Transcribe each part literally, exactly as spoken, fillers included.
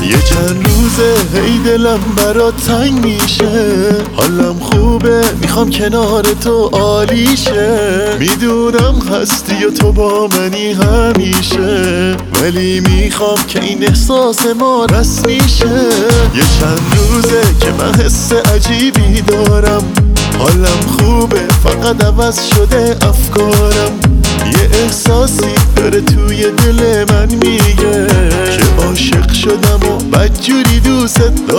یه چند روزه هی دلم برات تنگ میشه، حالم خوبه میخوام کنار تو عالیشه. میدونم هستی و تو با منی همیشه، ولی میخوام که این احساس ما رسمی شه. یه چند روزه که من حس عجیبی دارم، حالم خوبه فقط عوض شده افکارم. یه احساسی داره توی دل من میگه که عاشق شدم و بدجوری دوست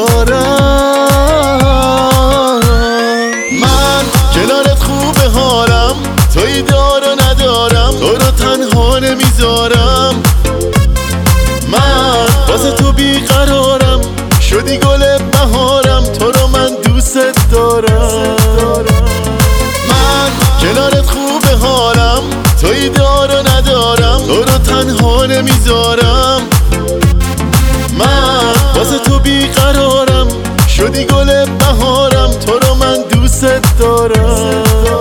دارم. من کنارت خوبه حالم، توی دار و ندارم، تو رو تنها نمیذارم. من واسه تو بیقرارم، شدی گل بهارم، تو رو من دوست دارم. من کنارت خوبه حالم، توی دار و ندارم، تو رو تنها نمیذارم. من واسه تو بیقرارم، شدی گل بهارم، تو رو من دوست دارم.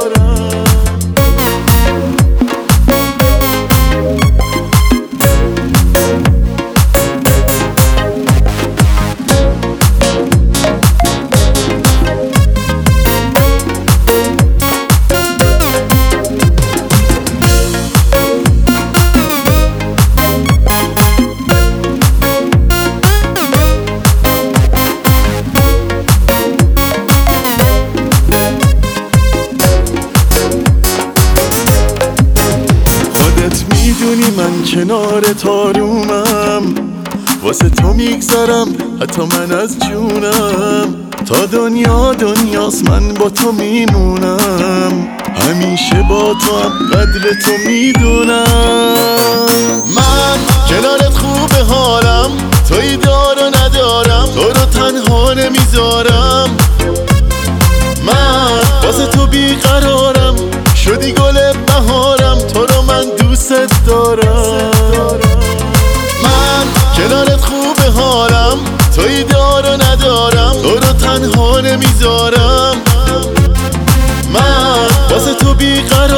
میدونی من کنارت آرومم، واسه تو میگذرم حتی من از جونم. تا دنیا دنیاست من با تو میمونم، همیشه با تو هم قدر تو میدونم. من کنارت خوبه حالم، توی دار و ندارم، تو رو تنها نمیذارم. من واسه تو بیقرارم، شدی گل بهارم، تو رو من دوست دارم. من کنارت خوبه حالم، توی دار و ندارم، تو رو تنها نمیذارم. من واسه تو بیقرارم،